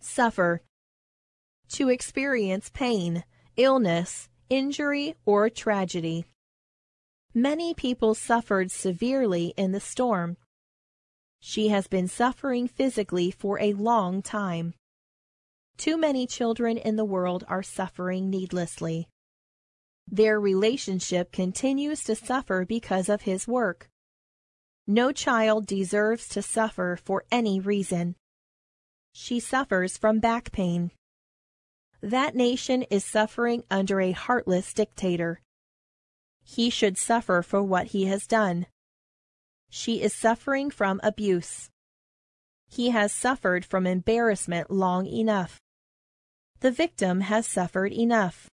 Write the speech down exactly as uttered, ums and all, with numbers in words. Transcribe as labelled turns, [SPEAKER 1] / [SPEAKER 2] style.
[SPEAKER 1] Suffer. To experience pain, illness, injury, or tragedy. Many people suffered severely in the storm. She has been suffering physically for a long time. Too many children in the world are suffering needlessly. Their relationship continues to suffer because of his work. No child deserves to suffer for any reason. She suffers from back pain. That nation is suffering under a heartless dictator. He should suffer for what he has done. She is suffering from abuse. He has suffered from embarrassment long enough. The victim has suffered enough.